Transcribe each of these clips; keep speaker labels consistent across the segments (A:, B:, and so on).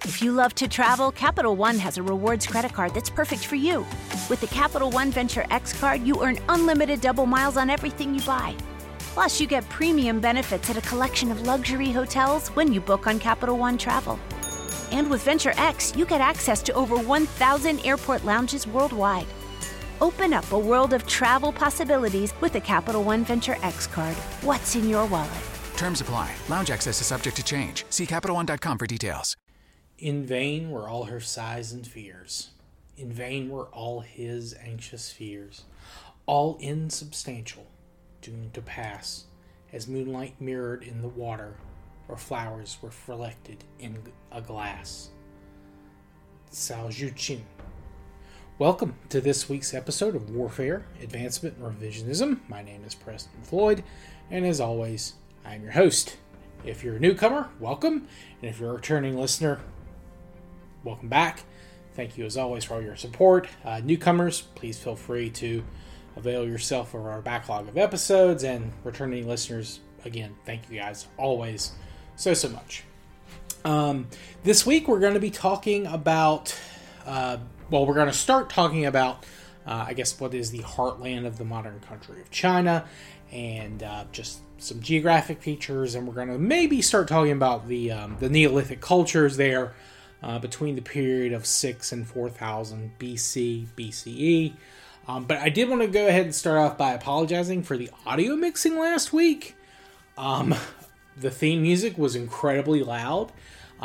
A: If you love to travel, Capital One has a rewards credit card that's perfect for you. With the Capital One Venture X card, you earn unlimited double miles on everything you buy. Plus, you get premium benefits at a collection of luxury hotels when you book on Capital One Travel. And with Venture X, you get access to over 1,000 airport lounges worldwide. Open up a world of travel possibilities with the Capital One Venture X card. What's in your wallet?
B: Terms apply. Lounge access is subject to change. See CapitalOne.com for details.
C: In vain were all her sighs and fears. In vain were all his anxious fears. All insubstantial, doomed to pass, as moonlight mirrored in the water, or flowers were reflected in a glass. Cao Zhuqin. Welcome to this week's episode of Warfare, Advancement, and Revisionism. My name is Preston Floyd, and as always, I am your host. If you're a newcomer, welcome, and if you're a returning listener, welcome back. Thank you as always for all your support. Newcomers, please feel free to avail yourself of our backlog of episodes, and returning listeners, again, thank you guys always so much. This week we're going to be talking about, we're going to start talking about, I guess, what is the heartland of the modern country of China, and just some geographic features, and we're going to maybe start talking about the Neolithic cultures there, between the period of 6 and 4000 BC, BCE. But I did want to go ahead and start off by apologizing for the audio mixing last week. The theme music was incredibly loud.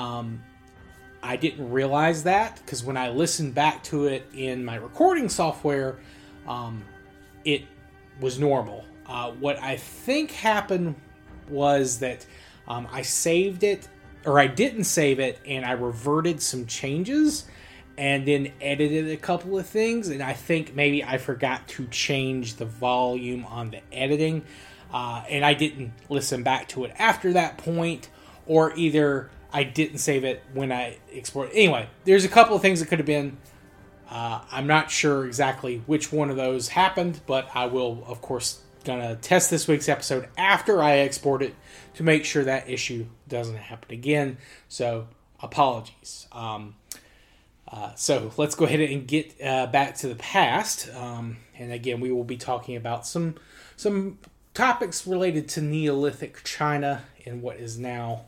C: I didn't realize that, because when I listened back to it in my recording software, it was normal. What I think happened was that I saved it, or I didn't save it, and I reverted some changes, and then edited a couple of things, and I think maybe I forgot to change the volume on the editing, and I didn't listen back to it after that point, or either I didn't save it when I exported. Anyway, there's a couple of things that could have been. I'm not sure exactly which one of those happened, but I will, of course, gonna test this week's episode after I export it to make sure that issue doesn't happen again. So apologies. So let's go ahead and get back to the past. And again, we will be talking about some topics related to Neolithic China and what is now,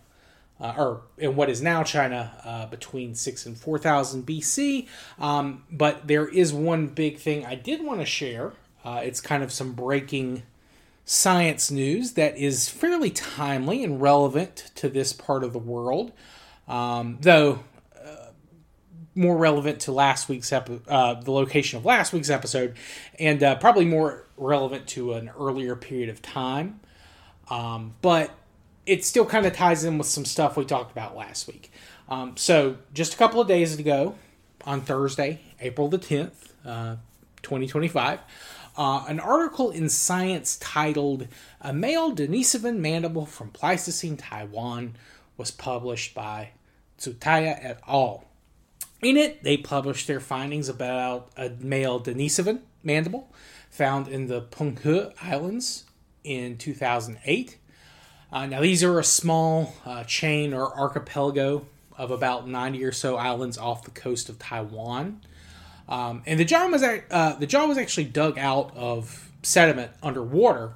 C: China between 6 and 4000 BC. But there is one big thing I did want to share. It's kind of some breaking science news that is fairly timely and relevant to this part of the world, though more relevant to last week's the location of last week's episode, and probably more relevant to an earlier period of time. But it still kind of ties in with some stuff we talked about last week. So just a couple of days ago, on Thursday, April the 10th, 2025, an article in Science titled "A Male Denisovan Mandible from Pleistocene Taiwan" was published by Tsutaya et al. In it, they published their findings about a male Denisovan mandible found in the Penghe Islands in 2008. Now, these are a small chain or archipelago of about 90 or so islands off the coast of Taiwan. And the jaw was actually dug out of sediment underwater,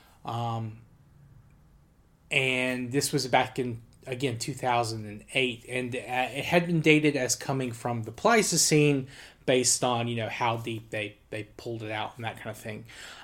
C: and this was back in, again, 2008, and it had been dated as coming from the Pleistocene based on, how deep they pulled it out and that kind of thing.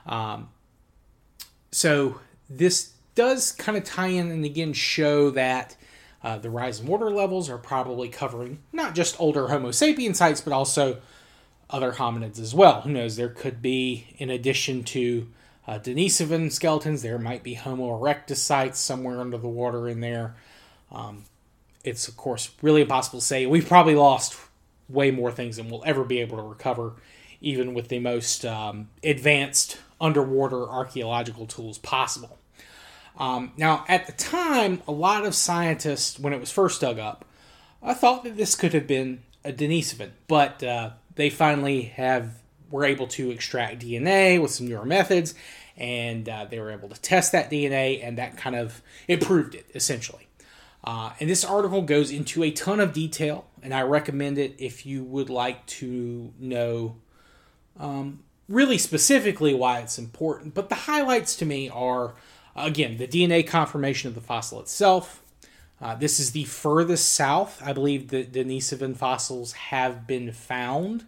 C: So this does kind of tie in and again show that the rise in water levels are probably covering not just older Homo sapien sites, but also other hominids as well. Who knows? There could be, in addition to Denisovan skeletons, there might be Homo erectus sites somewhere under the water in there. It's, of course, really impossible to say. We've probably lost way more things than we'll ever be able to recover, even with the most advanced underwater archaeological tools possible. Now, at the time, a lot of scientists, when it was first dug up, thought that this could have been a Denisovan, but they finally were able to extract DNA with some newer methods, and they were able to test that DNA, and that kind of, it proved it, essentially. And this article goes into a ton of detail, and I recommend it if you would like to know really specifically why it's important. But the highlights to me are, again, the DNA confirmation of the fossil itself. This is the furthest south, I believe, the Denisovan fossils have been found.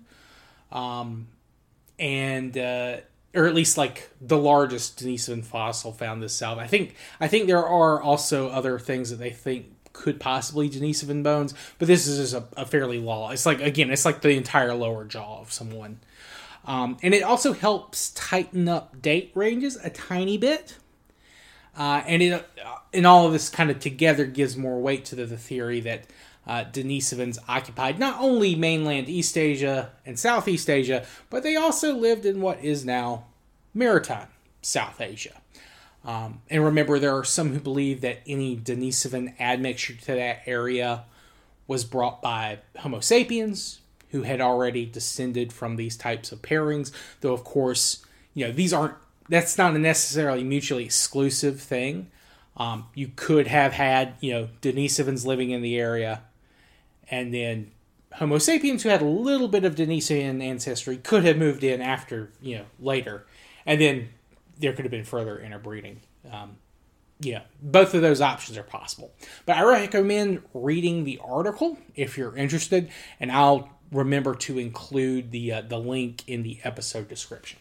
C: Or at least like the largest Denisovan fossil found this south. I think there are also other things that they think could possibly Denisovan bones, but this is just a fairly long. It's like the entire lower jaw of someone. And it also helps tighten up date ranges a tiny bit. And all of this kind of together gives more weight to the theory that Denisovans occupied not only mainland East Asia and Southeast Asia, but they also lived in what is now maritime South Asia. And remember, there are some who believe that any Denisovan admixture to that area was brought by Homo sapiens, who had already descended from these types of pairings. Though, of course, that's not a necessarily mutually exclusive thing. You could have had, Denisovans living in the area, and then Homo sapiens who had a little bit of Denisovan ancestry could have moved in after, later. And then there could have been further interbreeding. Both of those options are possible. But I recommend reading the article if you're interested, and I'll remember to include the link in the episode description.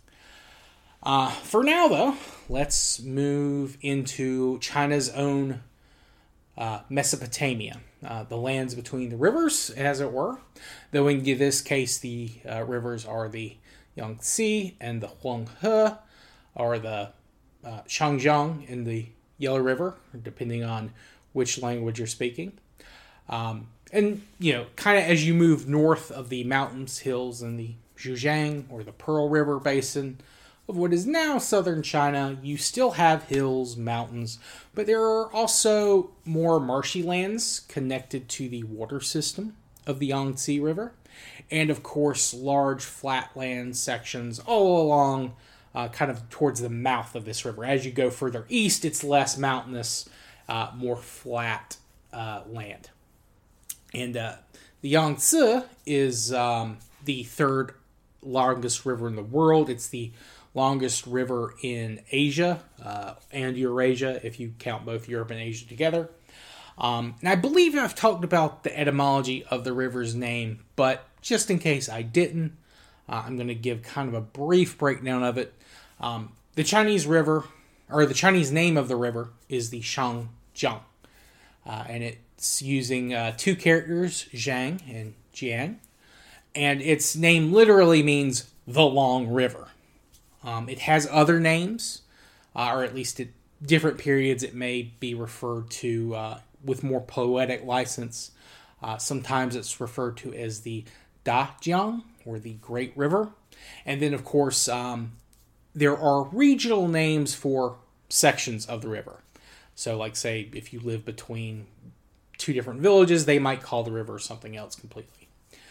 C: For now, though, let's move into China's own Mesopotamia, the lands between the rivers, as it were. Though in this case, the rivers are the Yangtze and the Huanghe, or the Shangjiang and the Yellow River, depending on which language you're speaking. And, kind of as you move north of the mountains, hills, and the Zhejiang, or the Pearl River Basin of what is now southern China, you still have hills, mountains, but there are also more marshy lands connected to the water system of the Yangtze River, and of course large flatland sections all along kind of towards the mouth of this river. As you go further east, it's less mountainous, more flat land. And the Yangtze is the third longest river in the world. It's the longest river in Asia and Eurasia, if you count both Europe and Asia together. And I believe I've talked about the etymology of the river's name, but just in case I didn't, I'm going to give kind of a brief breakdown of it. The Chinese name of the river is the Shangjiang, and it's using two characters, Zhang and Jiang, and its name literally means the long river. It has other names, or at least at different periods it may be referred to with more poetic license. Sometimes it's referred to as the Dajiang, or the Great River. And then, of course, there are regional names for sections of the river. So, like, say, if you live between two different villages, they might call the river something else completely.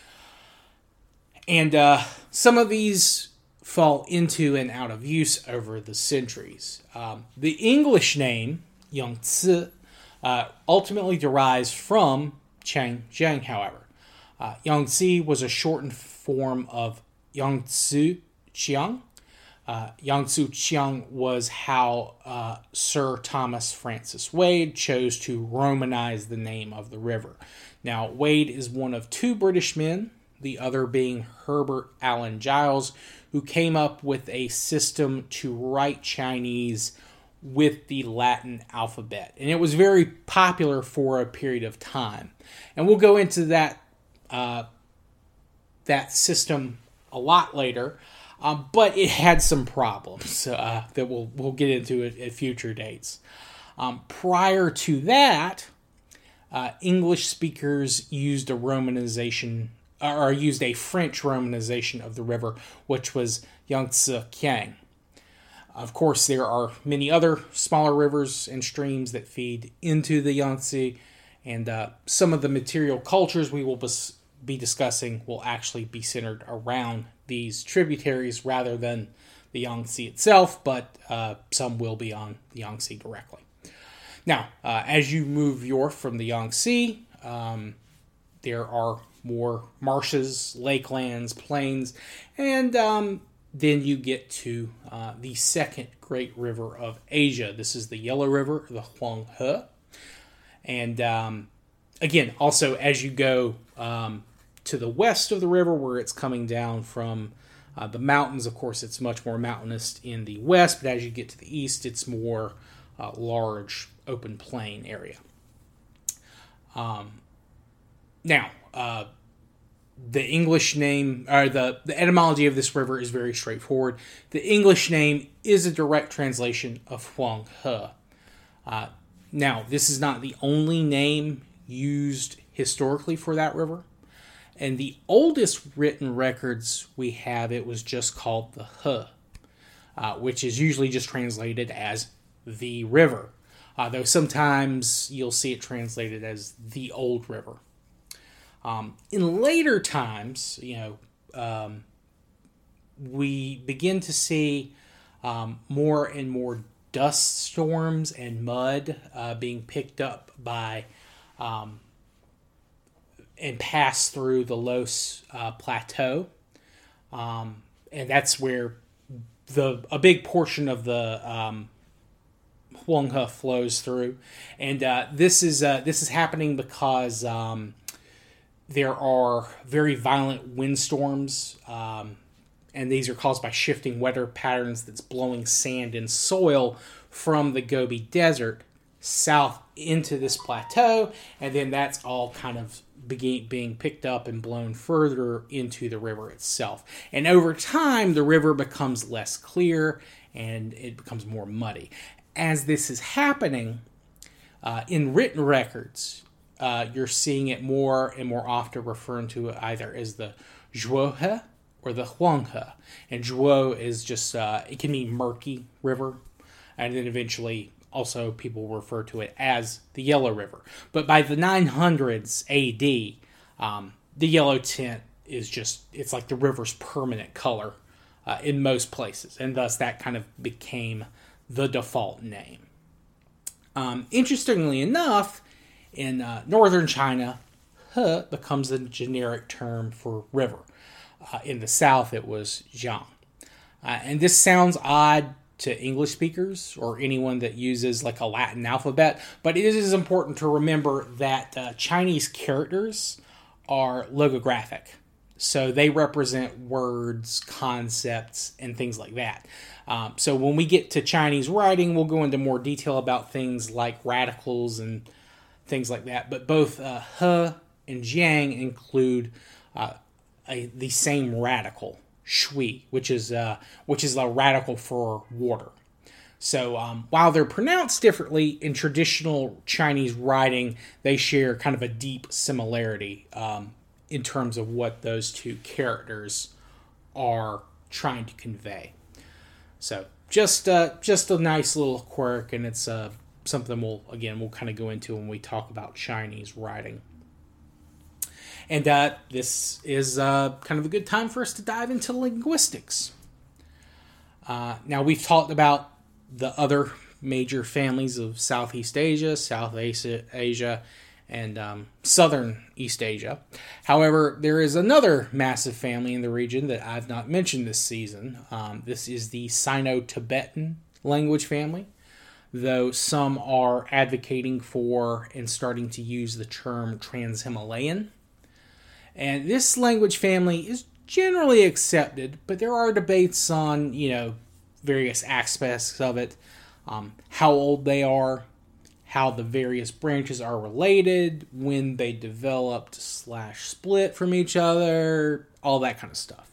C: And some of these fall into and out of use over the centuries. The English name, Yangtze, ultimately derives from Changjiang, however. Yangtze was a shortened form of Yangtze Qiang. Yangtze Qiang was how Sir Thomas Francis Wade chose to Romanize the name of the river. Now, Wade is one of two British men, the other being Herbert Allen Giles, who came up with a system to write Chinese with the Latin alphabet. And it was very popular for a period of time. And we'll go into that system a lot later, but it had some problems that we'll get into at future dates. Prior to that, English speakers used a romanization, or used a French romanization of the river, which was Yangtze Kiang. Of course, there are many other smaller rivers and streams that feed into the Yangtze, and some of the material cultures we will be discussing will actually be centered around these tributaries rather than the Yangtze itself, but some will be on the Yangtze directly. Now, as you move north from the Yangtze, there are more marshes, lakelands, plains, and then you get to the second great river of Asia. This is the Yellow River, the Huanghe. And again, also as you go to the west of the river, where it's coming down from the mountains, of course, it's much more mountainous in the west, but as you get to the east, it's more large, open plain area. Now, the English name, or the etymology of this river is very straightforward. The English name is a direct translation of Huanghe. Now, this is not the only name used historically for that river. And the oldest written records we have, it was just called the He, which is usually just translated as the river. Though sometimes you'll see it translated as the old river. In later times, we begin to see more and more dust storms and mud being picked up by and pass through the Los Plateau. And that's where a big portion of the Huanghe flows through. And this is happening because there are very violent windstorms, and these are caused by shifting weather patterns that's blowing sand and soil from the Gobi Desert south into this plateau, and then that's all kind of being picked up and blown further into the river itself. And over time, the river becomes less clear and it becomes more muddy. As this is happening, in written records, you're seeing it more and more often referring to it either as the Zhuohe or the Huanghe. And Zhuo is just, it can mean murky river. And then eventually also people refer to it as the Yellow River. But by the 900s AD, the yellow tint is just, it's like the river's permanent color in most places. And thus that kind of became the default name. Interestingly enough, in northern China, He becomes the generic term for river. In the south, it was Jiang. And this sounds odd to English speakers or anyone that uses like a Latin alphabet, but it is important to remember that Chinese characters are logographic. So they represent words, concepts, and things like that. So when we get to Chinese writing, we'll go into more detail about things like radicals and things like that. But both He and Jiang include the same radical, shui, which is a radical for water. So while they're pronounced differently in traditional Chinese writing, they share kind of a deep similarity in terms of what those two characters are trying to convey. So just a nice little quirk, and it's something we'll kind of go into when we talk about Chinese writing. And this is kind of a good time for us to dive into linguistics. Now, we've talked about the other major families of Southeast Asia, South Asia, and Southern East Asia. However, there is another massive family in the region that I've not mentioned this season. This is the Sino-Tibetan language family, though some are advocating for and starting to use the term Trans-Himalayan. And this language family is generally accepted, but there are debates on, various aspects of it, how old they are, how the various branches are related, when they developed / split from each other, all that kind of stuff.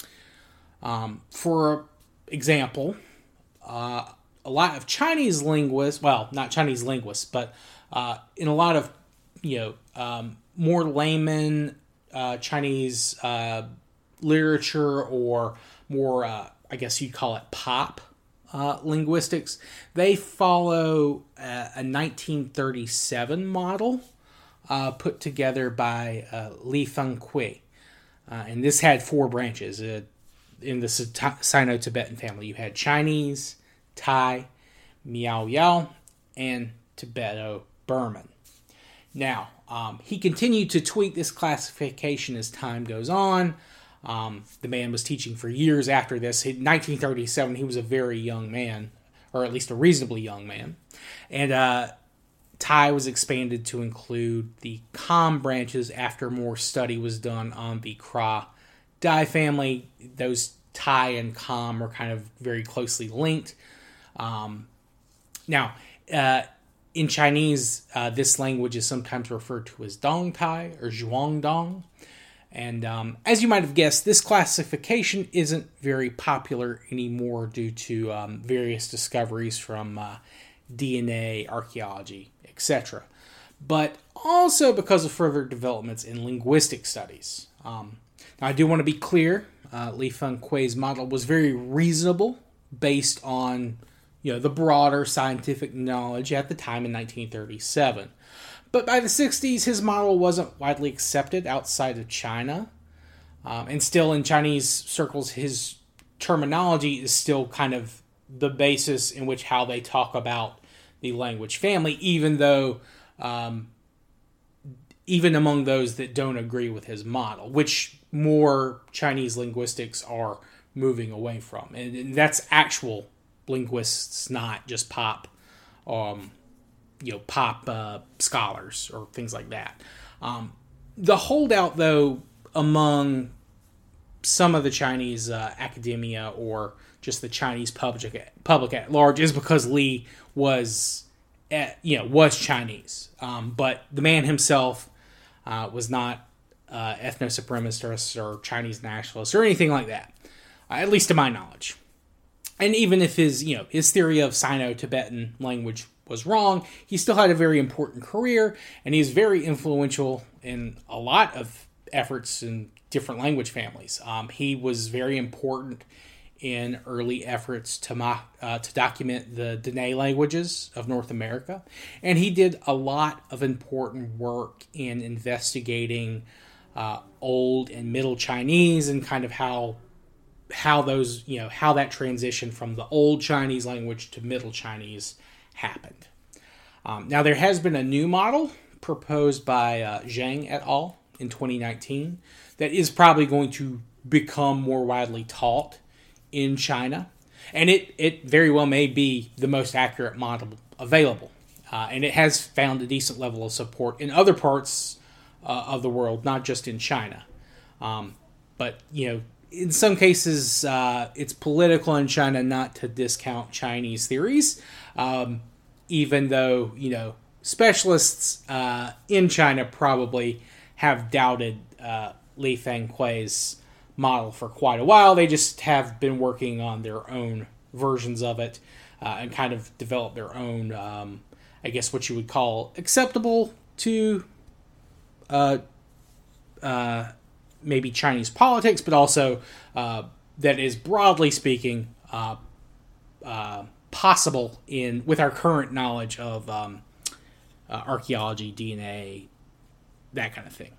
C: For example, a lot of Chinese linguists, well, not Chinese linguists, but in a lot of, more layman Chinese literature, or more, I guess you'd call it pop linguistics, they follow a 1937 model put together by Li Fenghui. And this had 4 branches. In the Sino-Tibetan family, you had Chinese, Tai, Miao Yao, and Tibeto-Burman. Now, he continued to tweak this classification as time goes on. The man was teaching for years after this. In 1937, he was a very young man, or at least a reasonably young man. And Tai was expanded to include the Kham branches after more study was done on the Kra Dai family. Those Tai and Kham are kind of very closely linked. Now, in Chinese, this language is sometimes referred to as Dong Tai or Zhuang Dong. And as you might have guessed, this classification isn't very popular anymore due to various discoveries from DNA, archaeology, etc. But also because of further developments in linguistic studies. Now, I do want to be clear, Li Fengkui's model was very reasonable based on the broader scientific knowledge at the time in 1937. But by the 60s, his model wasn't widely accepted outside of China. And still in Chinese circles, his terminology is still kind of the basis in which how they talk about the language family, even though, even among those that don't agree with his model, which more Chinese linguistics are moving away from. And that's actual linguists, not just pop scholars or things like that. The holdout, though, among some of the Chinese academia or just the Chinese public at large is because Li was Chinese, but the man himself was not ethno-supremacist or Chinese nationalist or anything like that, at least to my knowledge. And even if his theory of Sino-Tibetan language was wrong, he still had a very important career, and he's very influential in a lot of efforts in different language families. He was very important in early efforts to document the Dene languages of North America, and he did a lot of important work in investigating Old and Middle Chinese and kind of how those, how that transition from the Old Chinese language to Middle Chinese happened. Now, there has been a new model proposed by Zhang et al. In 2019 that is probably going to become more widely taught in China. And it very well may be the most accurate model available. And it has found a decent level of support in other parts of the world, not just in China. But, in some cases, it's political in China not to discount Chinese theories, even though, specialists in China probably have doubted Li Fengkui's model for quite a while. They just have been working on their own versions of it and kind of developed their own, I guess what you would call acceptable to maybe Chinese politics, but also that is, broadly speaking, possible with our current knowledge of archaeology, DNA, that kind of thing.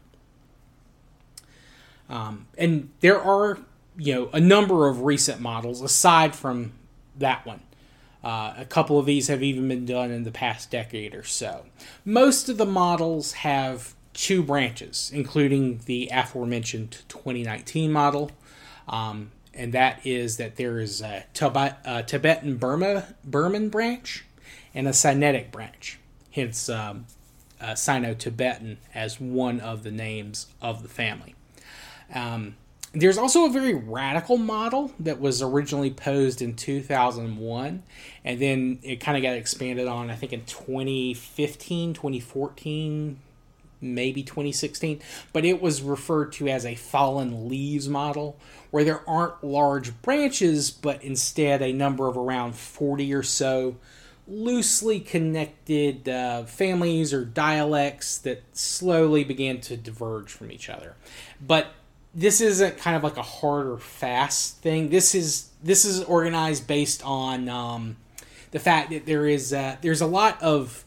C: And there are, a number of recent models aside from that one. A couple of these have even been done in the past decade or so. Most of the models have two branches, including the aforementioned 2019 model. And that is that there is a Tibetan Burman branch and a Sinitic branch. Hence, Sino-Tibetan as one of the names of the family. There's also a very radical model that was originally posed in 2001, and then it kind of got expanded on, I think, in 2015, 2014, maybe 2016, but it was referred to as a fallen leaves model, where there aren't large branches, but instead a number of around 40 or so loosely connected families or dialects that slowly began to diverge from each other. But this isn't kind of like a hard or fast thing. This is organized based on the fact that there's a lot of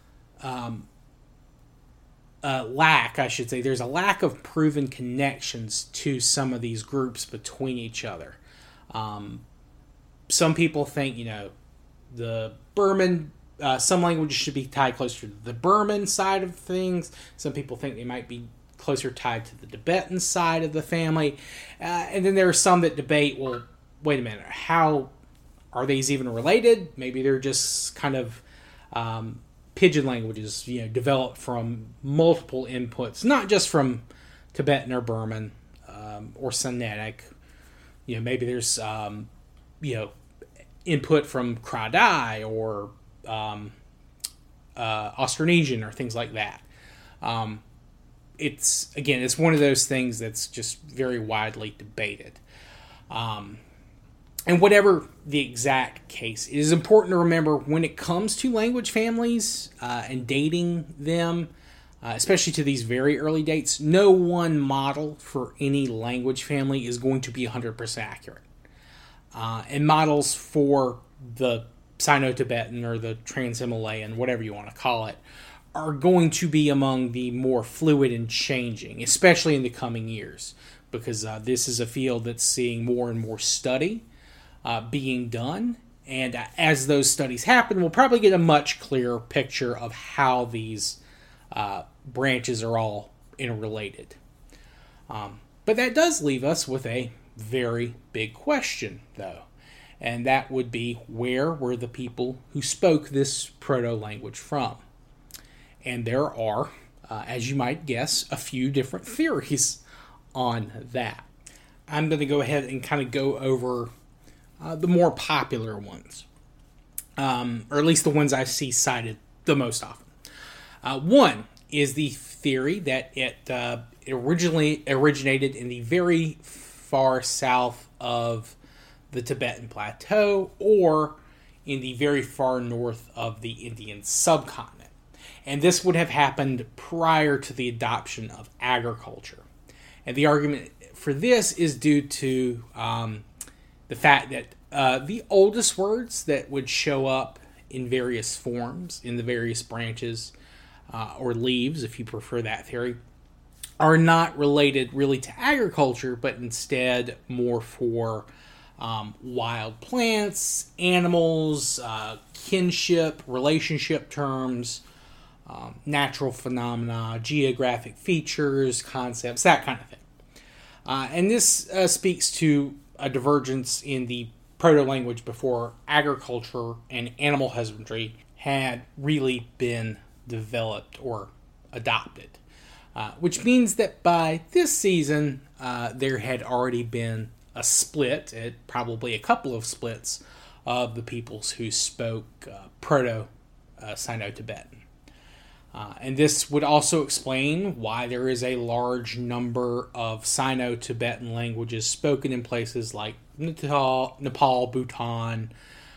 C: lack, I should say. There's a lack of proven connections to some of these groups between each other. Some people think, the Burman some languages should be tied closer to the Burman side of things. Some people think they might be closer tied to the Tibetan side of the family. And then there are some that debate, well, wait a minute, how are these even related? Maybe they're just kind of pidgin languages, developed from multiple inputs, not just from Tibetan or Burman or Sinitic. Maybe there's input from Kra-Dai or Austronesian or things like that. It's one of those things that's just very widely debated. And whatever the exact case, it is important to remember when it comes to language families and dating them, especially to these very early dates, no one model for any language family is going to be 100% accurate. And models for the Sino-Tibetan or the Trans-Himalayan, whatever you want to call it, are going to be among the more fluid and changing, especially in the coming years, because this is a field that's seeing more and more study being done. And as those studies happen, we'll probably get a much clearer picture of how these branches are all interrelated. But that does leave us with a very big question, though. And that would be, where were the people who spoke this proto-language from? And there are, as you might guess, a few different theories on that. I'm going to go ahead and kind of go over the more popular ones, or at least the ones I see cited the most often. One is the theory that it originally originated in the very far south of the Tibetan Plateau, or in the very far north of the Indian subcontinent. And this would have happened prior to the adoption of agriculture. And the argument for this is due to the fact that the oldest words that would show up in various forms in the various branches, or leaves, if you prefer that theory, are not related really to agriculture, but instead more for wild plants, animals, kinship, relationship terms, natural phenomena, geographic features, concepts, that kind of thing. And this speaks to a divergence in the proto-language before agriculture and animal husbandry had really been developed or adopted. Which means that by this season, there had already been a split, probably a couple of splits, of the peoples who spoke Proto-Sino-Tibetan. And this would also explain why there is a large number of Sino-Tibetan languages spoken in places like Nepal, Bhutan,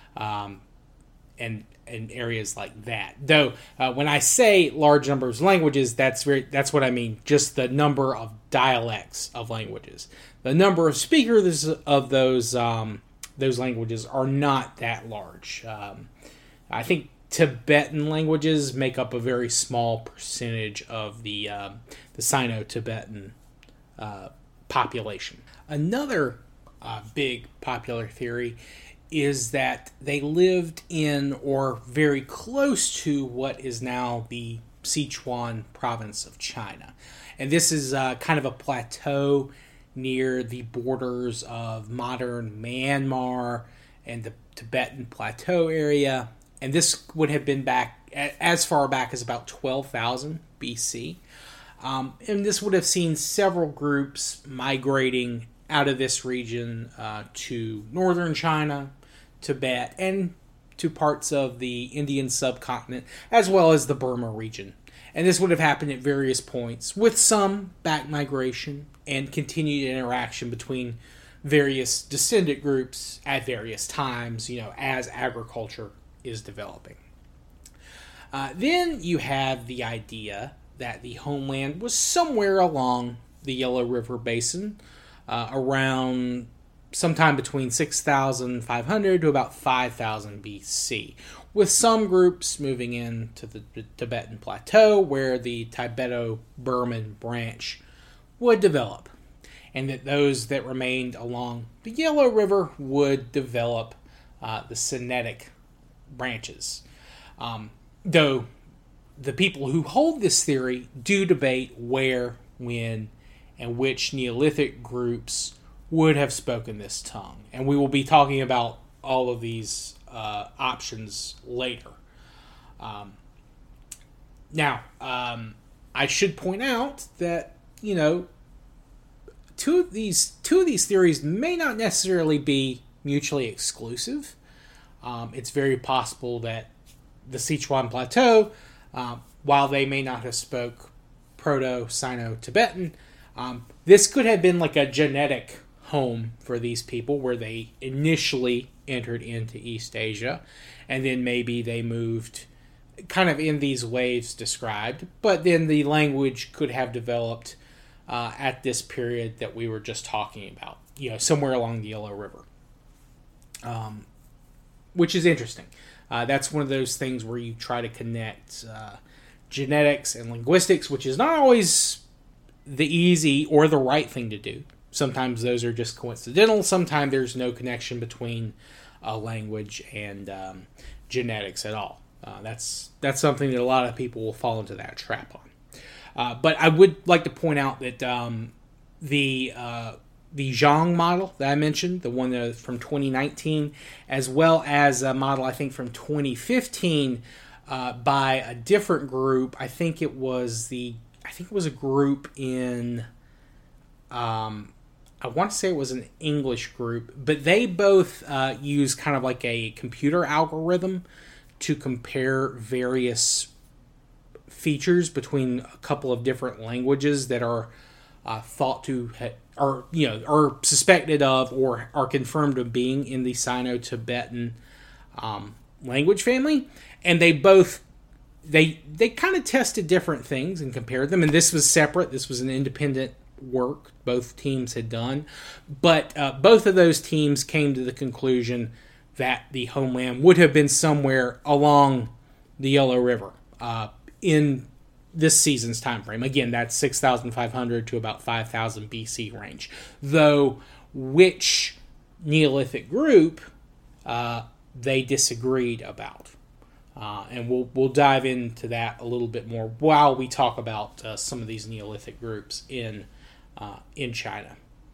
C: and areas like that. Though, when I say large numbers of languages, that's what I mean, just the number of dialects of languages. The number of speakers of those languages are not that large. I think Tibetan languages make up a very small percentage of the Sino-Tibetan population. Another big popular theory is that they lived in or very close to what is now the Sichuan province of China. And this is kind of a plateau near the borders of modern Myanmar and the Tibetan Plateau area. And this would have been back as far back as about 12,000 BC. And this would have seen several groups migrating out of this region to northern China, Tibet, and to parts of the Indian subcontinent, as well as the Burma region. And this would have happened at various points, with some back migration and continued interaction between various descendant groups at various times, as agriculture is developing. Then you have the idea that the homeland was somewhere along the Yellow River Basin, around sometime between 6,500 to about 5,000 BC, with some groups moving into the Tibetan Plateau where the Tibeto-Burman branch would develop, and that those that remained along the Yellow River would develop the Sinitic branches. Though the people who hold this theory do debate where, when, and which Neolithic groups would have spoken this tongue. And we will be talking about all of these options later. Now, I should point out that, two of these theories may not necessarily be mutually exclusive. It's very possible that the Sichuan Plateau, while they may not have spoke Proto-Sino-Tibetan, this could have been like a genetic home for these people where they initially entered into East Asia, and then maybe they moved kind of in these waves described, but then the language could have developed at this period that we were just talking about, somewhere along the Yellow River, which is interesting. That's one of those things where you try to connect genetics and linguistics, which is not always the easy or the right thing to do. Sometimes those are just coincidental. Sometimes there's no connection between language and genetics at all. That's something that a lot of people will fall into that trap on. But I would like to point out that the Zhang model that I mentioned, the one from 2019, as well as a model I think from 2015 by a different group. I think it was a group in I want to say it was an English group, but they both use kind of like a computer algorithm to compare various features between a couple of different languages that are thought to are suspected of or are confirmed of being in the Sino-Tibetan language family, and they both they kind of tested different things and compared them, and this was separate. This was an independent work both teams had done, but both of those teams came to the conclusion that the homeland would have been somewhere along the Yellow River in this season's time frame. Again, that's 6,500 to about 5,000 BC range. Though which Neolithic group they disagreed about. And we'll dive into that a little bit more while we talk about some of these Neolithic groups in China.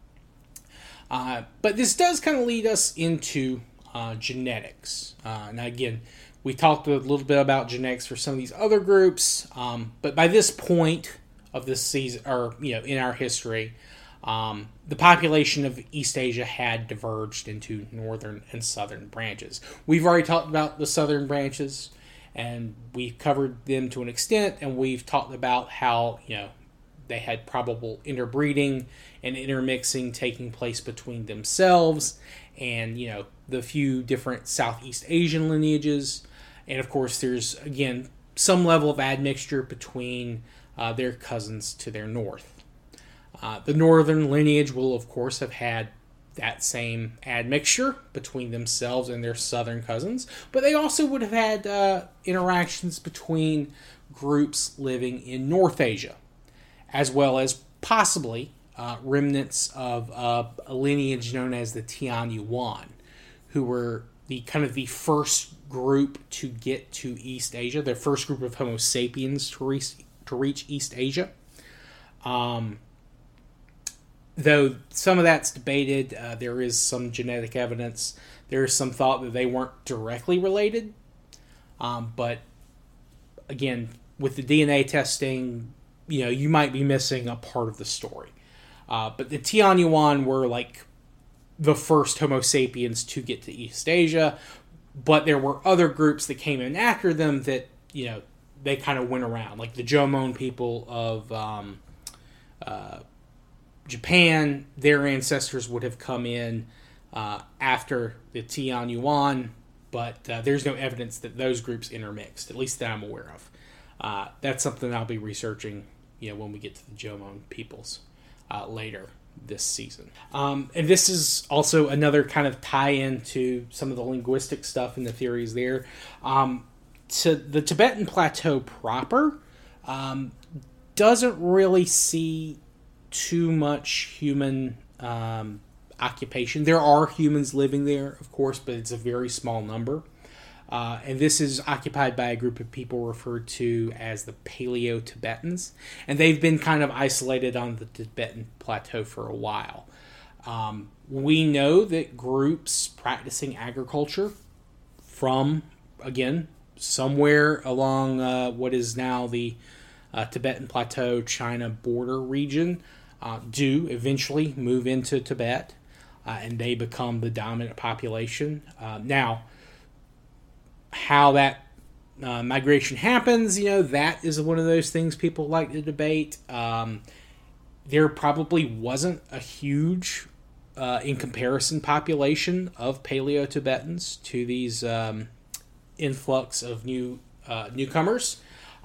C: But this does kind of lead us into genetics. Now again, we talked a little bit about genetics for some of these other groups, but by this point of this season, or in our history, the population of East Asia had diverged into northern and southern branches. We've already talked about the southern branches, and we've covered them to an extent, and we've talked about how they had probable interbreeding and intermixing taking place between themselves and the few different Southeast Asian lineages. And of course there's again some level of admixture between their cousins to their north. The northern lineage will of course have had that same admixture between themselves and their southern cousins, but they also would have had interactions between groups living in North Asia, as well as possibly remnants of a lineage known as the Tian Yuan, who were the first group to get to East Asia, the first group of Homo sapiens to reach East Asia. Though some of that's debated, there is some genetic evidence. There is some thought that they weren't directly related. But again, with the DNA testing, you might be missing a part of the story. But the Tian Yuan were like the first Homo sapiens to get to East Asia, but there were other groups that came in after them that, they kind of went around, like the Jomon people of Japan. Their ancestors would have come in after the Tian Yuan, but there's no evidence that those groups intermixed, at least that I'm aware of. That's something I'll be researching when we get to the Jomon peoples later this season. And this is also another kind of tie-in to some of the linguistic stuff and the theories there. To the Tibetan Plateau proper doesn't really see too much human occupation. There are humans living there, of course, but it's a very small number. And this is occupied by a group of people referred to as the Paleo-Tibetans. And they've been kind of isolated on the Tibetan plateau for a while. We know that groups practicing agriculture from, again, somewhere along what is now the Tibetan Plateau, China border region, do eventually move into Tibet, and they become the dominant population. Now, how that migration happens, that is one of those things people like to debate. There probably wasn't a huge, in comparison, population of Paleo-Tibetans to these influx of newcomers.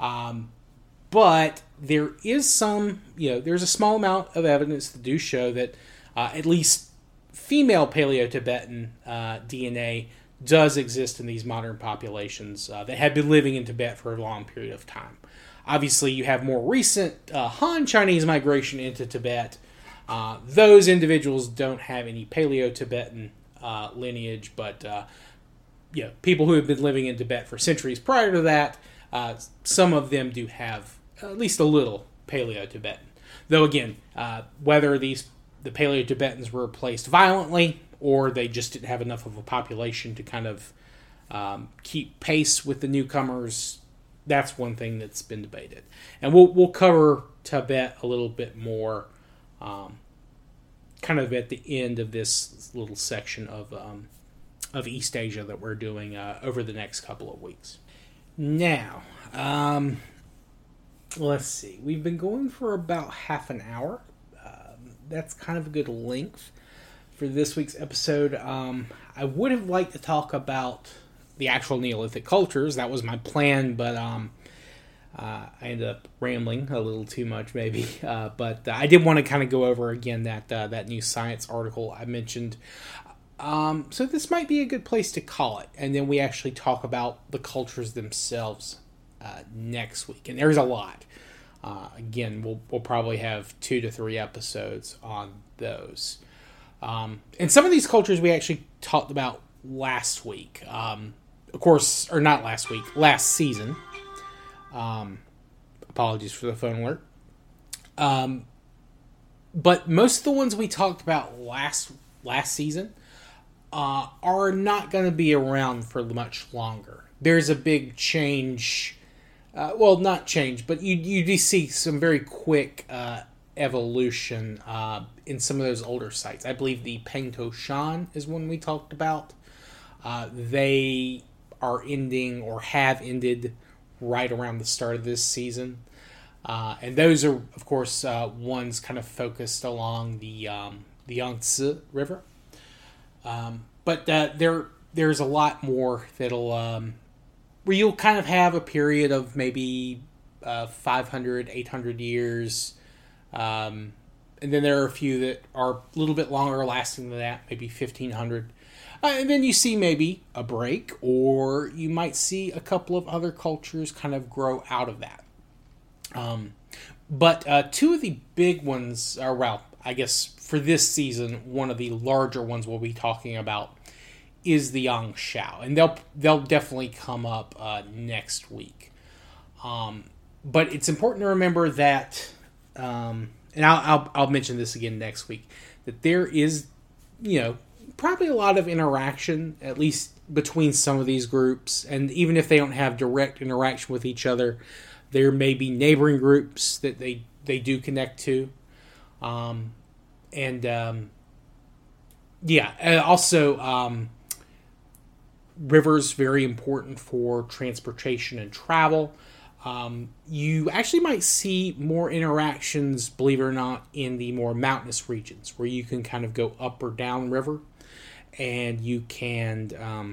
C: But there is some, there's a small amount of evidence that do show that at least female Paleo-Tibetan DNA does exist in these modern populations that have been living in Tibet for a long period of time. Obviously, you have more recent Han Chinese migration into Tibet. Those individuals don't have any Paleo-Tibetan lineage, but people who have been living in Tibet for centuries prior to that, some of them do have at least a little Paleo-Tibetan. Though again, whether the Paleo-Tibetans were replaced violently or they just didn't have enough of a population to kind of keep pace with the newcomers, that's one thing that's been debated. And we'll cover Tibet a little bit more kind of at the end of this little section of East Asia that we're doing over the next couple of weeks. Now, let's see. We've been going for about half an hour. That's kind of a good length for this week's episode. I would have liked to talk about the actual Neolithic cultures. That was my plan, but I ended up rambling a little too much, maybe. But I did want to kind of go over again that new Science article I mentioned. So this might be a good place to call it, and then we actually talk about the cultures themselves next week. And there's a lot. Again, we'll probably have 2 to 3 episodes on those. And some of these cultures we actually talked about last week. Of course, or not last week, last season. Apologies for the phone alert. But most of the ones we talked about last season are not going to be around for much longer. There's a big change. Well, not change, but you do see some very quick evolution in some of those older sites. I believe the Pengto Shan is one we talked about. They are ending or have ended right around the start of this season. And those are, of course, ones kind of focused along the Yangtze River. But there's a lot more that'll... where you'll kind of have a period of maybe 500, 800 years. And then there are a few that are a little bit longer lasting than that, maybe 1500. And then you see maybe a break, or you might see a couple of other cultures kind of grow out of that. But 2 of the big ones are, well, I guess for this season, one of the larger ones we'll be talking about is the Yangshao, and they'll definitely come up next week. But it's important to remember that, and I'll mention this again next week, that there is, probably a lot of interaction, at least between some of these groups, and even if they don't have direct interaction with each other, there may be neighboring groups that they do connect to, also. Rivers, very important for transportation and travel. You actually might see more interactions, believe it or not, in the more mountainous regions where you can kind of go up or down river, and you can,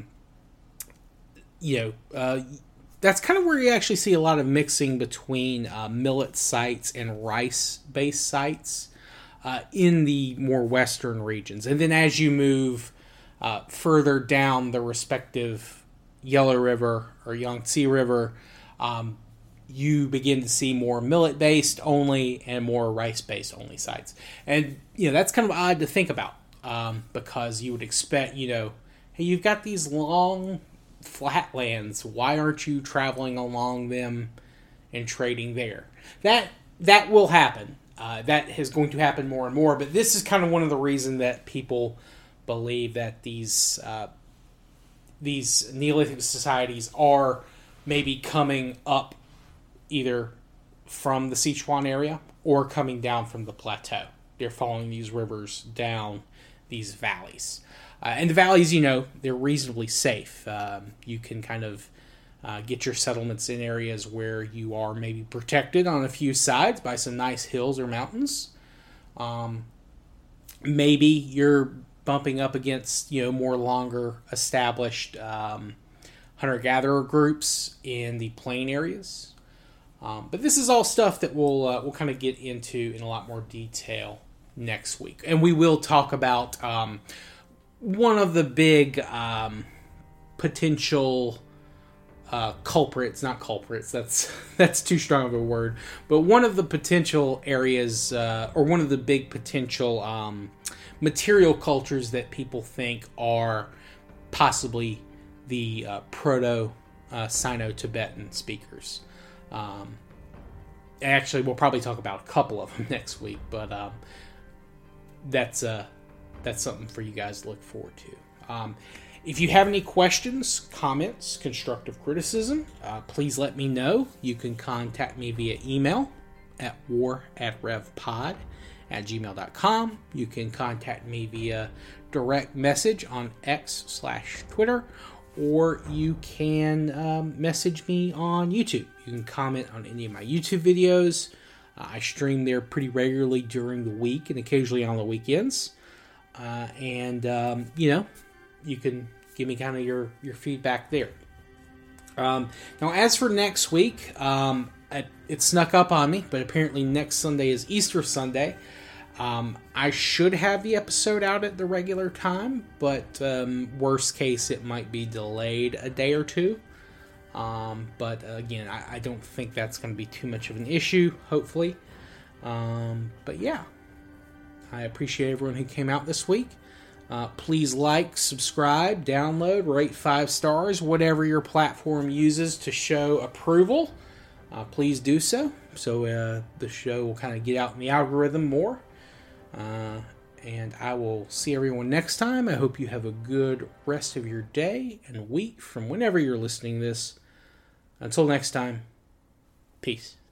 C: that's kind of where you actually see a lot of mixing between millet sites and rice-based sites in the more western regions. And then as you move further down the respective Yellow River or Yangtze River, you begin to see more millet-based only and more rice-based only sites. And, that's kind of odd to think about because you would expect, hey, you've got these long flatlands. Why aren't you traveling along them and trading there? That will happen. That is going to happen more and more. But this is kind of one of the reasons that people believe that these Neolithic societies are maybe coming up either from the Sichuan area or coming down from the plateau. They're following these rivers down these valleys. And the valleys, they're reasonably safe. You can kind of get your settlements in areas where you are maybe protected on a few sides by some nice hills or mountains. Maybe you're bumping up against, more longer established hunter-gatherer groups in the plain areas. But this is all stuff that we'll kind of get into in a lot more detail next week. And we will talk about one of the big potential culprits, not culprits, that's too strong of a word, but one of the potential areas, or one of the big potential material cultures that people think are possibly the Proto-Sino-Tibetan speakers. Actually, we'll probably talk about a couple of them next week, but that's something for you guys to look forward to. If you have any questions, comments, constructive criticism, please let me know. You can contact me via email at war@revpod@gmail.com. You can contact me via direct message on X/Twitter, or you can message me on YouTube. You can comment on any of my YouTube videos. I stream there pretty regularly during the week and occasionally on the weekends. You can give me kind of your feedback there. Now, as for next week, it snuck up on me, but apparently next Sunday is Easter Sunday. I should have the episode out at the regular time, but worst case, it might be delayed a day or two. But again, I don't think that's going to be too much of an issue, hopefully. But yeah, I appreciate everyone who came out this week. Please like, subscribe, download, rate 5 stars, whatever your platform uses to show approval. Please do so the show will kind of get out in the algorithm more. And I will see everyone next time. I hope you have a good rest of your day and week from whenever you're listening to this. Until next time, peace.